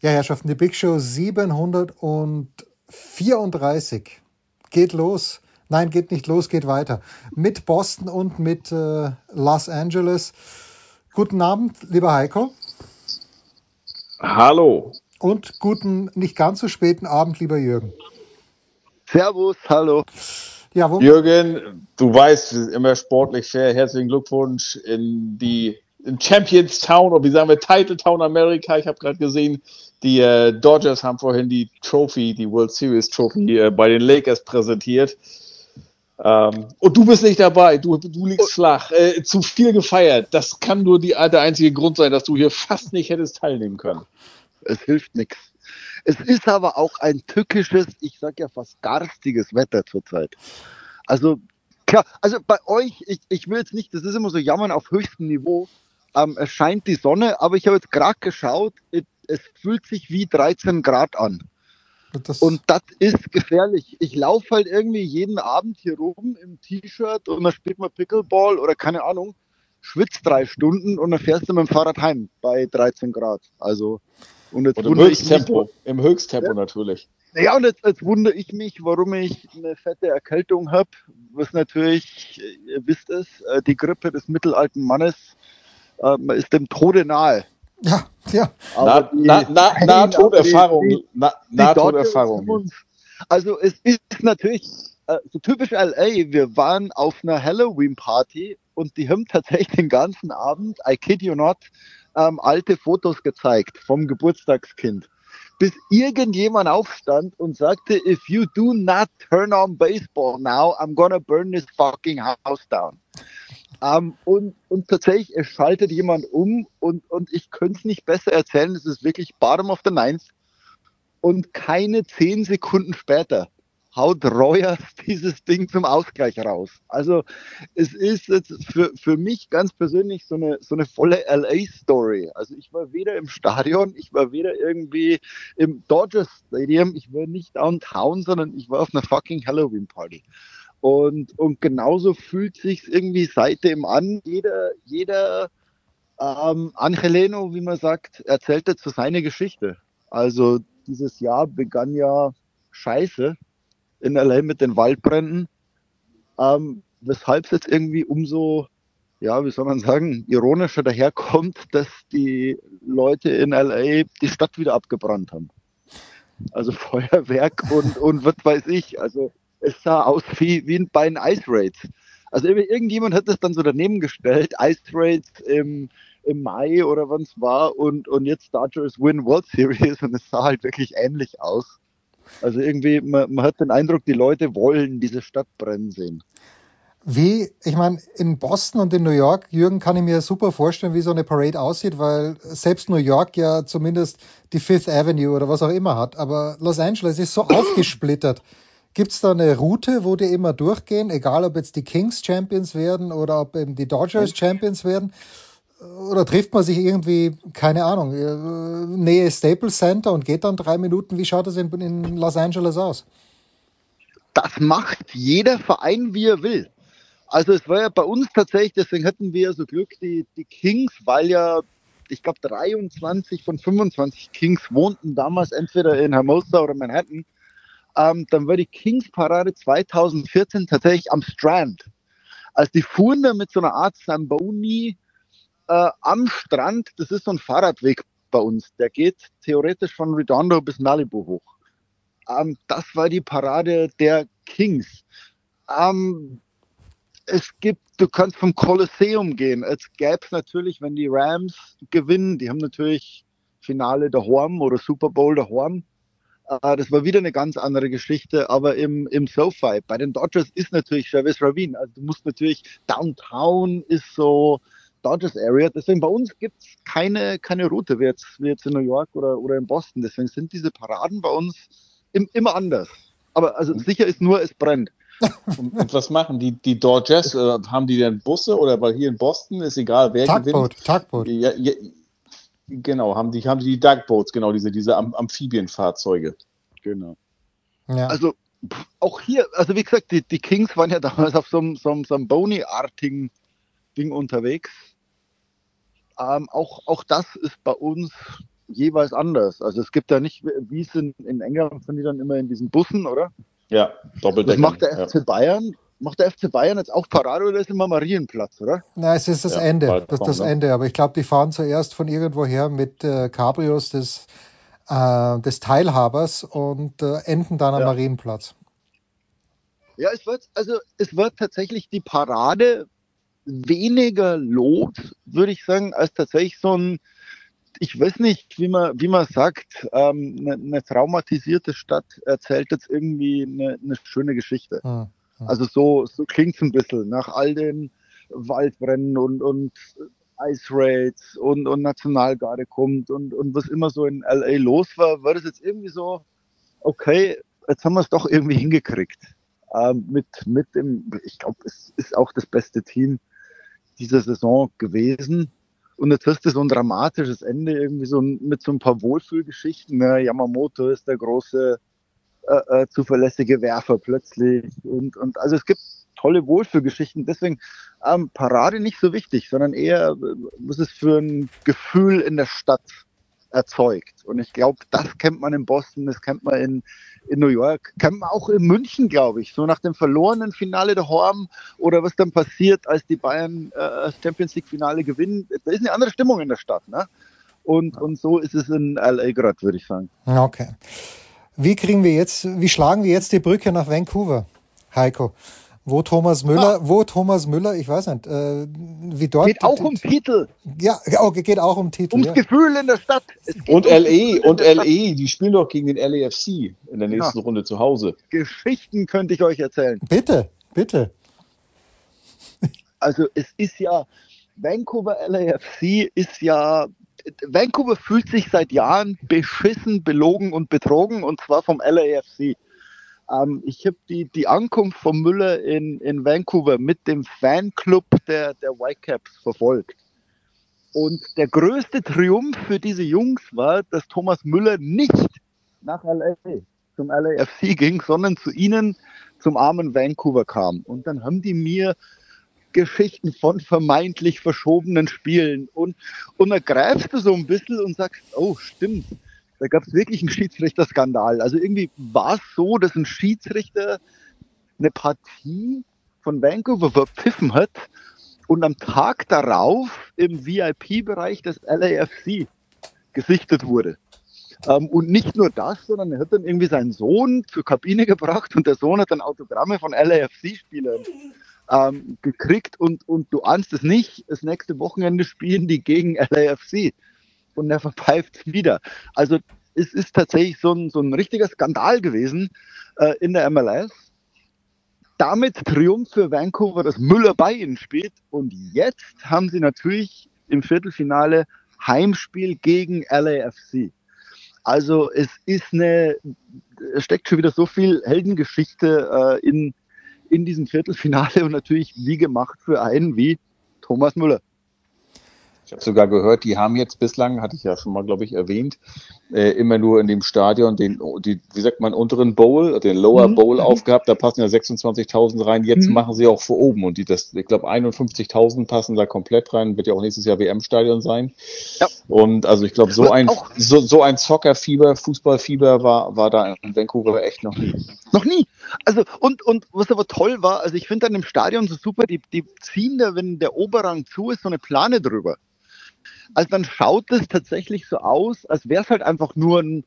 Ja, Herrschaften, die Big Show 734 geht los. Nein, geht nicht los, geht weiter. Mit Boston und mit Los Angeles. Guten Abend, lieber Heiko. Hallo. Und guten, nicht ganz so späten Abend, lieber Jürgen. Servus, hallo. Ja, Jürgen, du weißt, wir sind immer sportlich fair. Herzlichen Glückwunsch in Champions Town, oder wie sagen wir, Title Town America. Ich habe gerade gesehen, die Dodgers haben vorhin die World Series Trophy bei den Lakers präsentiert. Und du bist nicht dabei, du liegst flach. Zu viel gefeiert. Das kann nur der einzige Grund sein, dass du hier fast nicht hättest teilnehmen können. Es hilft nichts. Es ist aber auch ein tückisches, ich sag ja fast garstiges Wetter zurzeit. Also klar, also bei euch, ich will jetzt nicht, das ist immer so Jammern auf höchstem Niveau. Es scheint die Sonne, aber ich habe jetzt gerade geschaut, es fühlt sich wie 13 Grad an. Und das ist gefährlich. Ich laufe halt irgendwie jeden Abend hier rum im T-Shirt und dann spielt man Pickleball oder keine Ahnung, schwitzt 3 Stunden und dann fährst du mit dem Fahrrad heim bei 13 Grad. Also, und jetzt im Höchsttempo natürlich. Ja, und jetzt wundere ich mich, warum ich eine fette Erkältung habe. Was natürlich, ihr wisst es, die Grippe des mittelalten Mannes ist dem Tode nahe. Ja. Nahtoderfahrung. Also es ist natürlich so typisch LA. Wir waren auf einer Halloween-Party und die haben tatsächlich den ganzen Abend, I kid you not, alte Fotos gezeigt vom Geburtstagskind. Bis irgendjemand aufstand und sagte, if you do not turn on baseball now, I'm gonna burn this fucking house down. Und tatsächlich, es schaltet jemand um und ich könnte es nicht besser erzählen, es ist wirklich bottom of the ninth und keine 10 Sekunden später haut Royers dieses Ding zum Ausgleich raus. Also es ist jetzt für mich ganz persönlich so eine volle LA-Story. Also ich war weder im Stadion, ich war weder irgendwie im Dodgers Stadium, ich war nicht downtown, sondern ich war auf einer fucking Halloween-Party. Und genauso fühlt sich's irgendwie seitdem an. Jeder Angeleno, wie man sagt, erzählt dazu seine Geschichte. Also dieses Jahr begann ja scheiße in LA mit den Waldbränden, weshalb es jetzt irgendwie umso, ja, wie soll man sagen, ironischer daherkommt, dass die Leute in LA die Stadt wieder abgebrannt haben. Also Feuerwerk und was weiß ich. Also es sah aus wie bei den Ice Raids. Also irgendjemand hat das dann so daneben gestellt, Ice Raids im Mai oder wann es war und jetzt Dodgers win World Series und es sah halt wirklich ähnlich aus. Also irgendwie, man hat den Eindruck, die Leute wollen diese Stadt brennen sehen. Ich meine, in Boston und in New York, Jürgen, kann ich mir super vorstellen, wie so eine Parade aussieht, weil selbst New York ja zumindest die Fifth Avenue oder was auch immer hat. Aber Los Angeles ist so aufgesplittert. Gibt es da eine Route, wo die immer durchgehen, egal ob jetzt die Kings Champions werden oder ob eben die Dodgers Champions werden? Oder trifft man sich irgendwie, keine Ahnung, Nähe Staples Center und geht dann 3 Minuten? Wie schaut das in Los Angeles aus? Das macht jeder Verein, wie er will. Also es war ja bei uns tatsächlich, deswegen hatten wir so Glück, die Kings, weil ja, ich glaube 23 von 25 Kings wohnten damals entweder in Hermosa oder Manhattan. Dann war die Kings-Parade 2014 tatsächlich am Strand. Also die fuhren da mit so einer Art Zamboni am Strand, das ist so ein Fahrradweg bei uns, der geht theoretisch von Redondo bis Malibu hoch. Das war die Parade der Kings. Du kannst vom Kolosseum gehen. Es gäbe es natürlich, wenn die Rams gewinnen, die haben natürlich Finale daheim oder Super Bowl daheim. Das war wieder eine ganz andere Geschichte, aber im SoFi, bei den Dodgers ist natürlich Travis Ravine. Also du musst natürlich, Downtown ist so Dodgers Area, deswegen bei uns gibt es keine Route, wie jetzt in New York oder in Boston. Deswegen sind diese Paraden bei uns immer anders. Aber also sicher ist nur, es brennt. Und was machen die Dodgers? Haben die denn Busse? Oder weil hier in Boston ist egal, wer gewinnt. Tugboat. Ja, genau, haben die Tugboats, genau, diese Amphibienfahrzeuge. Genau. Ja. Also auch hier, also wie gesagt, die Kings waren ja damals auf so einem Boni-artigen Ding unterwegs. Auch das ist bei uns jeweils anders. Also es gibt da nicht, wie es in England sind die dann immer in diesen Bussen, oder? Ja, Das Doppeldecker. macht der FC Bayern. Macht der FC Bayern jetzt auch Parade oder ist immer Marienplatz, oder? Na, es ist das Ja, Ende, Balkon, das ne? Ende. Aber ich glaube, die fahren zuerst von irgendwoher mit Cabrios des Teilhabers und enden dann am Ja. Marienplatz. Ja, es wird tatsächlich die Parade weniger los, würde ich sagen, als tatsächlich so ein, ich weiß nicht, wie man sagt, eine traumatisierte Stadt erzählt jetzt irgendwie eine schöne Geschichte. Hm. Also so klingt es ein bisschen nach all den Waldbrennen und Ice Raids und Nationalgarde kommt und was immer so in LA los war das jetzt irgendwie so, okay, jetzt haben wir es doch irgendwie hingekriegt. Mit dem, ich glaube, es ist auch das beste Team dieser Saison gewesen. Und jetzt hast du so ein dramatisches Ende irgendwie so mit so ein paar Wohlfühlgeschichten. Ne? Yamamoto ist der große zuverlässige Werfer plötzlich. Und also es gibt tolle Wohlfühlgeschichten. Deswegen Parade nicht so wichtig, sondern eher, was es für ein Gefühl in der Stadt erzeugt. Und ich glaube, das kennt man in Boston, das kennt man in New York, kennt man auch in München, glaube ich. So nach dem verlorenen Finale der Horm oder was dann passiert, als die Bayern das Champions League Finale gewinnen. Da ist eine andere Stimmung in der Stadt. Ne? Und so ist es in LA gerade, würde ich sagen. Okay. Wie schlagen wir jetzt die Brücke nach Vancouver, Heiko? Wo Thomas Müller, ich weiß nicht, wie dort. Geht auch um Titel. Ja, okay, geht auch um Titel. Ums Gefühl in der Stadt. Und LE, die spielen doch gegen den LAFC in der nächsten Runde zu Hause. Geschichten könnte ich euch erzählen. Bitte. Also es ist ja, Vancouver LAFC ist ja, Vancouver fühlt sich seit Jahren beschissen, belogen und betrogen und zwar vom LAFC. Ich habe die Ankunft von Müller in Vancouver mit dem Fanclub der Whitecaps verfolgt. Und der größte Triumph für diese Jungs war, dass Thomas Müller nicht nach LA zum LAFC ging, sondern zu ihnen zum armen Vancouver kam. Und dann haben die mir Geschichten von vermeintlich verschobenen Spielen und da greifst du so ein bisschen und sagst, oh stimmt, da gab es wirklich einen Schiedsrichterskandal. Also irgendwie war es so, dass ein Schiedsrichter eine Partie von Vancouver verpfiffen hat und am Tag darauf im VIP-Bereich des LAFC gesichtet wurde. Und nicht nur das, sondern er hat dann irgendwie seinen Sohn zur Kabine gebracht und der Sohn hat dann Autogramme von LAFC-Spielern gekriegt und du ahnst es nicht, das nächste Wochenende spielen die gegen LAFC und er verpfeift wieder. Also es ist tatsächlich so ein richtiger Skandal gewesen in der MLS. Damit Triumph für Vancouver, dass Müller bei ihnen spielt und jetzt haben sie natürlich im Viertelfinale Heimspiel gegen LAFC. Also es steckt schon wieder so viel Heldengeschichte in diesem Viertelfinale und natürlich wie gemacht für einen wie Thomas Müller. Ich habe sogar gehört, die haben jetzt bislang, hatte ich ja schon mal, glaube ich, erwähnt, immer nur in dem Stadion wie sagt man, unteren Bowl, den Lower Bowl aufgehabt, da passen ja 26.000 rein, jetzt machen sie auch vor oben und ich glaube 51.000 passen da komplett rein, wird ja auch nächstes Jahr WM-Stadion sein. Ja. Und also ich glaube, so ein Soccer-Fieber, Fußballfieber war da in Vancouver echt noch nie. Noch nie. Also und was aber toll war, also ich finde dann im Stadion so super, die ziehen da, wenn der Oberrang zu ist, so eine Plane drüber. Also dann schaut es tatsächlich so aus, als wäre es halt einfach nur ein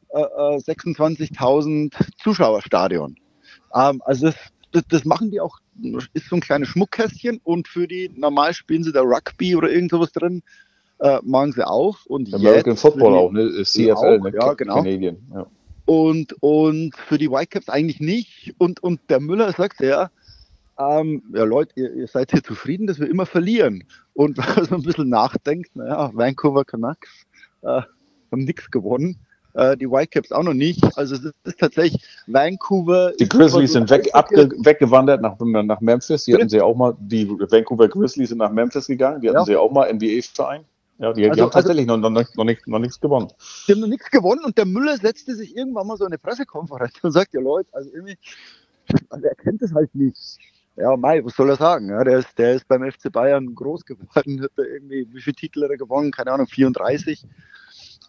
26.000 Zuschauerstadion. Also das machen die auch, ist so ein kleines Schmuckkästchen und für die, normal spielen sie da Rugby oder irgend sowas drin, machen sie auf. Und American jetzt Football auch, ne? CFL, auch, ne? Ja, genau. Canadian, ja. Und für die Whitecaps eigentlich nicht. Und der Müller sagt ja, Leute, ihr seid hier zufrieden, dass wir immer verlieren. Und wenn man so ein bisschen nachdenkt, Vancouver Canucks haben nichts gewonnen. Die Whitecaps auch noch nicht. Also es ist tatsächlich Vancouver. Die Grizzlies sind weggewandert nach Memphis. Die hatten sie auch mal, die Vancouver Grizzlies sind nach Memphis gegangen. Die hatten sie auch mal NBA-Verein. Ja, die haben tatsächlich noch nichts gewonnen. Die haben noch nichts gewonnen und der Müller setzte sich irgendwann mal so eine Pressekonferenz und sagt, ja Leute, also irgendwie, er kennt es halt nicht. Ja, Mai, was soll er sagen? Ja, der ist beim FC Bayern groß geworden, hat er irgendwie, wie viele Titel hat er gewonnen? Keine Ahnung, 34.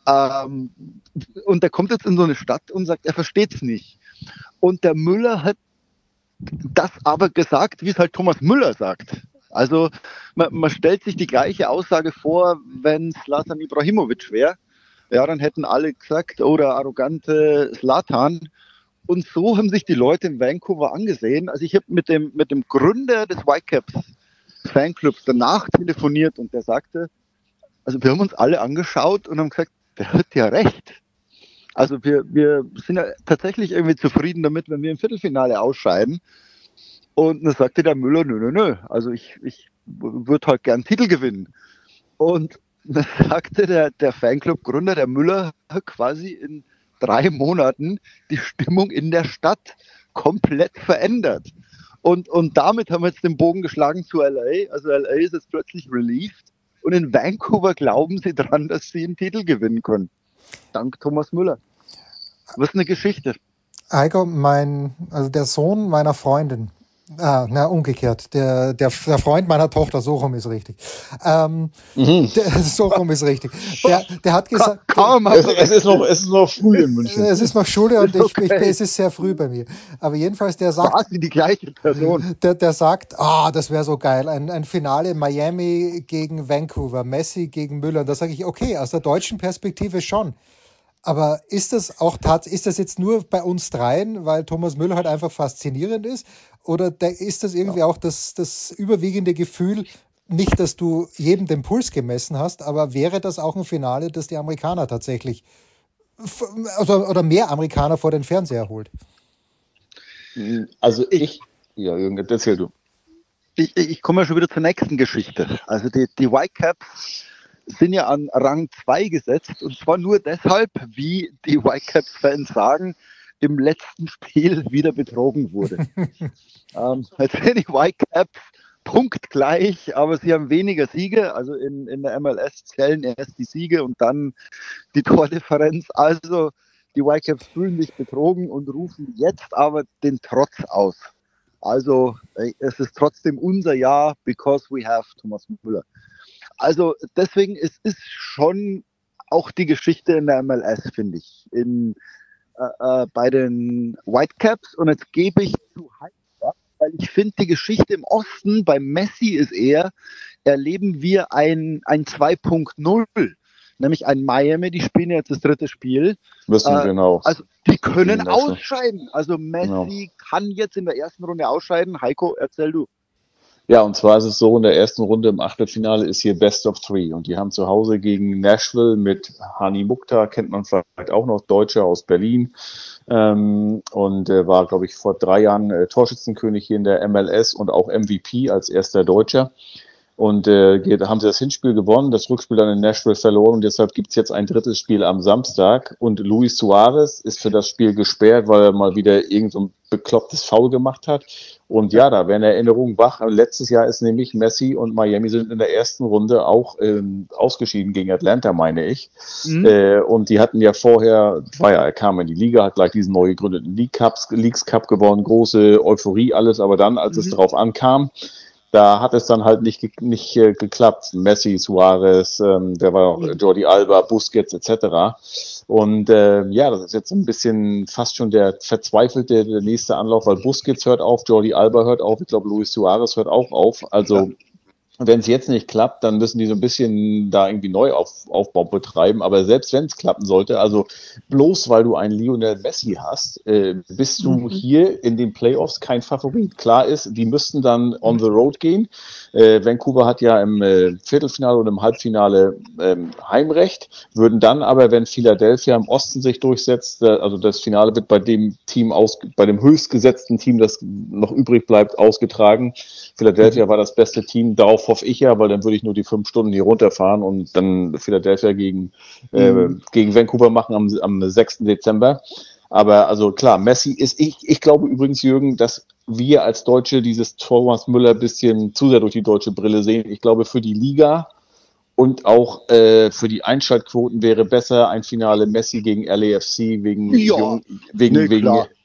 Ähm, und der kommt jetzt in so eine Stadt und sagt, er versteht's nicht. Und der Müller hat das aber gesagt, wie es halt Thomas Müller sagt. Also man stellt sich die gleiche Aussage vor, wenn Zlatan Ibrahimovic wäre. Ja, dann hätten alle gesagt, oh, der arrogante Zlatan. Und so haben sich die Leute in Vancouver angesehen. Also ich habe mit dem Gründer des Whitecaps Fanclubs danach telefoniert und der sagte, also wir haben uns alle angeschaut und haben gesagt, der hat ja recht. Also wir sind ja tatsächlich irgendwie zufrieden damit, wenn wir im Viertelfinale ausscheiden. Und dann sagte der Müller, nö. Also ich würde halt gern Titel gewinnen. Und dann sagte der Fanclub-Gründer, der Müller, hat quasi in 3 Monaten die Stimmung in der Stadt komplett verändert. Und damit haben wir jetzt den Bogen geschlagen zu LA. Also LA ist jetzt plötzlich relieved. Und in Vancouver glauben sie dran, dass sie einen Titel gewinnen können. Dank Thomas Müller. Was eine Geschichte. Heiko, also der Sohn meiner Freundin, umgekehrt, der Freund meiner Tochter, so rum ist richtig. So rum ist richtig. Der hat gesagt, es ist noch früh in München. Es ist noch Schule und es ist sehr früh bei mir. Aber jedenfalls, der sagt, quasi die gleiche Person. Der sagt, das wäre so geil, ein Finale Miami gegen Vancouver, Messi gegen Müller. Und da sage ich, okay, aus der deutschen Perspektive schon. Aber ist das jetzt nur bei uns dreien, weil Thomas Müller halt einfach faszinierend ist? Oder ist das irgendwie auch das überwiegende Gefühl, nicht, dass du jedem den Puls gemessen hast, aber wäre das auch ein Finale, das die Amerikaner tatsächlich, oder mehr Amerikaner vor den Fernseher holt? Also ja, Jürgen, erzähl du. Ich komme ja schon wieder zur nächsten Geschichte. Also die Whitecaps sind ja an Rang 2 gesetzt und zwar nur deshalb, wie die Whitecaps-Fans sagen, im letzten Spiel wieder betrogen wurde. Jetzt sind die Whitecaps punktgleich, aber sie haben weniger Siege, also in der MLS zählen erst die Siege und dann die Tordifferenz. Also die Whitecaps fühlen sich betrogen und rufen jetzt aber den Trotz aus. Also es ist trotzdem unser Jahr, because we have Thomas Müller. Also deswegen es ist schon auch die Geschichte in der MLS, finde ich, bei den Whitecaps. Und jetzt gebe ich zu Heiko, weil ich finde, die Geschichte im Osten bei Messi ist eher, erleben wir ein 2.0, nämlich ein Miami, die spielen jetzt das 3. Spiel. Genau. Also die können ausscheiden. Also Messi kann jetzt in der ersten Runde ausscheiden. Heiko, erzähl du. Ja, und zwar ist es so, in der ersten Runde im Achtelfinale ist hier Best of Three und die haben zu Hause gegen Nashville mit Hani Mukhtar, kennt man vielleicht auch noch, Deutscher aus Berlin, und war, glaube ich, vor 3 Jahren Torschützenkönig hier in der MLS und auch MVP als erster Deutscher. Und haben sie das Hinspiel gewonnen, das Rückspiel dann in Nashville verloren und deshalb gibt's jetzt ein 3. Spiel am Samstag und Luis Suarez ist für das Spiel gesperrt, weil er mal wieder irgend so ein beklopptes Foul gemacht hat. Und ja, da werden Erinnerungen wach. Letztes Jahr ist nämlich Messi und Miami sind in der ersten Runde auch ausgeschieden gegen Atlanta, meine ich. Und die hatten ja vorher, er kam in die Liga, hat gleich diesen neu gegründeten Leagues Cup gewonnen, große Euphorie, alles, aber dann, als es darauf ankam, da hat es dann halt nicht geklappt. Messi, Suarez, der war auch Jordi Alba, Busquets etc. Und das ist jetzt ein bisschen fast schon der nächste Anlauf, weil Busquets hört auf, Jordi Alba hört auf, ich glaube Luis Suarez hört auch auf. Also wenn es jetzt nicht klappt, dann müssen die so ein bisschen da irgendwie Neuaufbau betreiben. Aber selbst wenn es klappen sollte, also bloß weil du einen Lionel Messi hast, bist du hier in den Playoffs kein Favorit. Klar ist, die müssten dann on the road gehen. Vancouver hat ja im Viertelfinale und im Halbfinale Heimrecht, würden dann aber, wenn Philadelphia im Osten sich durchsetzt, also das Finale wird bei dem bei dem höchstgesetzten Team, das noch übrig bleibt, ausgetragen. Philadelphia war das beste Team, darauf hoffe ich ja, weil dann würde ich nur die 5 Stunden hier runterfahren und dann Philadelphia gegen Vancouver machen am 6. Dezember. Aber also klar, Messi ist, ich glaube übrigens, Jürgen, dass wir als Deutsche dieses Thomas Müller ein bisschen zu sehr durch die deutsche Brille sehen. Ich glaube, für die Liga und auch für die Einschaltquoten wäre besser ein Finale Messi gegen LAFC wegen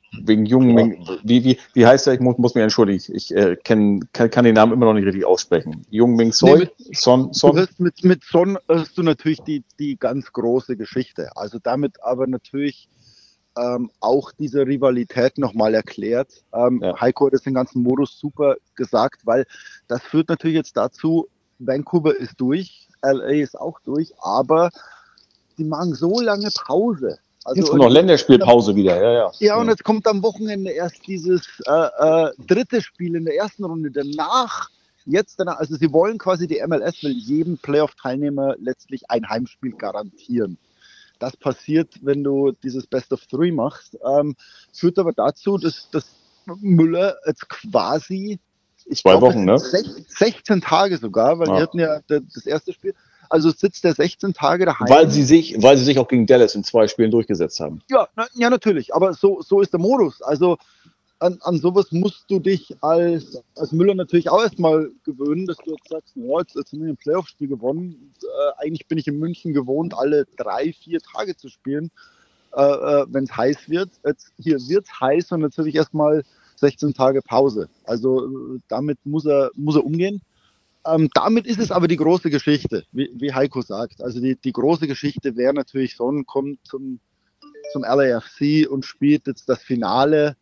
wegen Jungen, wie heißt er? Ich muss mich entschuldigen. Ich kann den Namen immer noch nicht richtig aussprechen. Jung Ming Soi? Son? Du hast mit Son hast du natürlich die ganz große Geschichte. Also damit aber natürlich auch diese Rivalität nochmal erklärt. Heiko hat das den ganzen Modus super gesagt, weil das führt natürlich jetzt dazu, Vancouver ist durch, LA ist auch durch, aber die machen so lange Pause. Also, jetzt kommt noch Länderspielpause wieder, Ja, und jetzt kommt am Wochenende erst dieses dritte Spiel in der ersten Runde. Danach, also sie wollen quasi, die MLS will jedem Playoff-Teilnehmer letztlich ein Heimspiel garantieren. Das passiert, wenn du dieses Best of Three machst. Führt aber dazu, dass Müller jetzt quasi 2 Wochen, ne? 16 Tage sogar, weil wir hatten ja das erste Spiel. Also sitzt der 16 Tage daheim. Weil sie sich auch gegen Dallas in 2 Spielen durchgesetzt haben. Ja, natürlich. Aber so ist der Modus. Also an sowas musst du dich als Müller natürlich auch erstmal gewöhnen, dass du jetzt sagst, jetzt haben wir ein Playoff-Spiel gewonnen. Eigentlich bin ich in München gewohnt, alle 3-4 Tage zu spielen, wenn es heiß wird. Hier wird es heiß und jetzt habe ich erstmal 16 Tage Pause. Also damit muss er umgehen. Damit ist es aber die große Geschichte, wie Heiko sagt. Also die große Geschichte wäre natürlich, Son kommt zum LAFC und spielt jetzt das Finale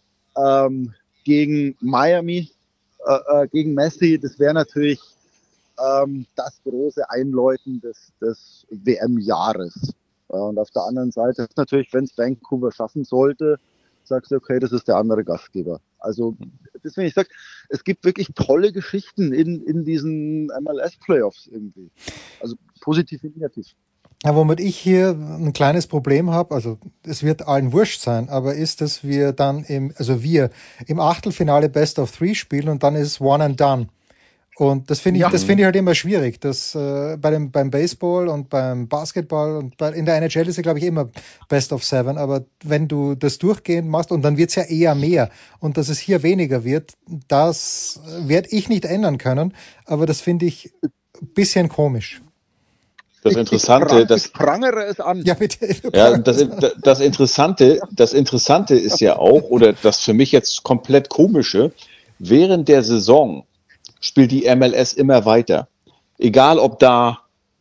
gegen Miami, gegen Messi. Das wäre natürlich das große Einläuten des WM-Jahres. Und auf der anderen Seite ist natürlich, wenn es Vancouver schaffen sollte, sagst du, okay, das ist der andere Gastgeber. Also deswegen, ich sage, es gibt wirklich tolle Geschichten in diesen MLS-Playoffs irgendwie. Also positiv wie negativ. Ja, womit ich hier ein kleines Problem habe, also es wird allen wurscht sein, aber ist, dass wir dann im Achtelfinale Best of Three spielen und dann ist es One and Done. Und das finde ich halt immer schwierig. Das beim Baseball und beim Basketball und in der NHL ist ja, glaube ich, immer Best of Seven. Aber wenn du das durchgehend machst, und dann wird's ja eher mehr, und dass es hier weniger wird, das werde ich nicht ändern können. Aber das finde ich ein bisschen komisch. Das Interessante, ich prangere es an. Ja, bitte. Ja, das Interessante ist ja auch, oder das für mich jetzt komplett Komische, während der Saison spielt die MLS immer weiter. Egal, ob da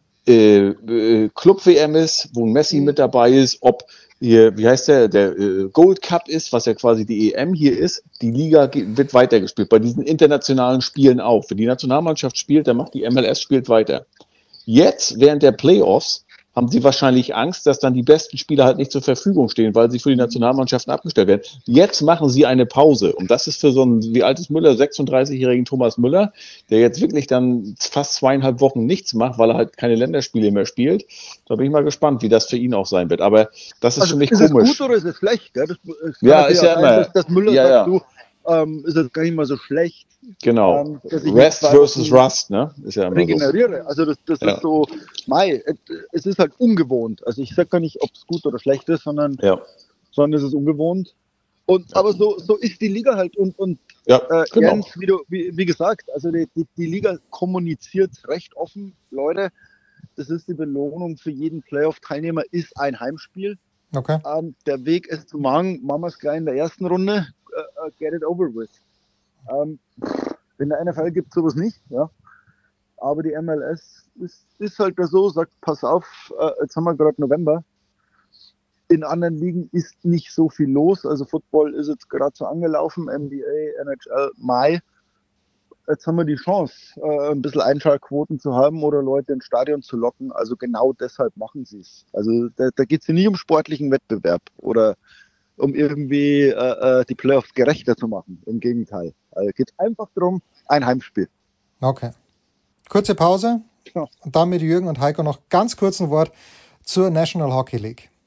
Club-WM ist, wo ein Messi mit dabei ist, ob hier, wie heißt der Gold Cup ist, was ja quasi die EM hier ist, die Liga wird weitergespielt. Bei diesen internationalen Spielen auch. Wenn die Nationalmannschaft spielt, dann macht die MLS spielt weiter. Jetzt, während der Playoffs, haben sie wahrscheinlich Angst, dass dann die besten Spieler halt nicht zur Verfügung stehen, weil sie für die Nationalmannschaften abgestellt werden. Jetzt machen sie eine Pause. Und das ist für so einen, wie alt ist Müller, 36-jährigen Thomas Müller, der jetzt wirklich dann fast 2,5 Wochen nichts macht, weil er halt keine Länderspiele mehr spielt. Da bin ich mal gespannt, wie das für ihn auch sein wird. Aber das ist für mich komisch. Ist es gut oder ist es schlecht? Gell? Ist ja immer. Dass Müller sagt, du, ist das gar nicht mal so schlecht. Genau. Rest versus Rust, ne? Ist ja immer regeneriere. So. Also das ist so, es ist halt ungewohnt. Also ich sage gar nicht, ob es gut oder schlecht ist, sondern es ist ungewohnt. Aber so ist die Liga halt und genau. Jens, wie gesagt, also die Liga kommuniziert recht offen, Leute. Das ist die Belohnung für jeden Playoff-Teilnehmer, ist ein Heimspiel. Okay. Der Weg ist zu machen wir es gleich in der ersten Runde, get it over with. In der NFL gibt es sowas nicht, ja. Aber die MLS ist halt so, sagt, pass auf, jetzt haben wir gerade November. In anderen Ligen ist nicht so viel los. Also Football ist jetzt gerade so angelaufen, NBA, NHL, Mai. Jetzt haben wir die Chance, ein bisschen Einschaltquoten zu haben oder Leute ins Stadion zu locken. Also genau deshalb machen sie es. Also da geht es ja nicht um sportlichen Wettbewerb oder um irgendwie die Playoffs gerechter zu machen. Im Gegenteil. Also geht einfach darum, ein Heimspiel. Okay. Kurze Pause. Und dann mit Jürgen und Heiko noch ganz kurz ein Wort zur National Hockey League.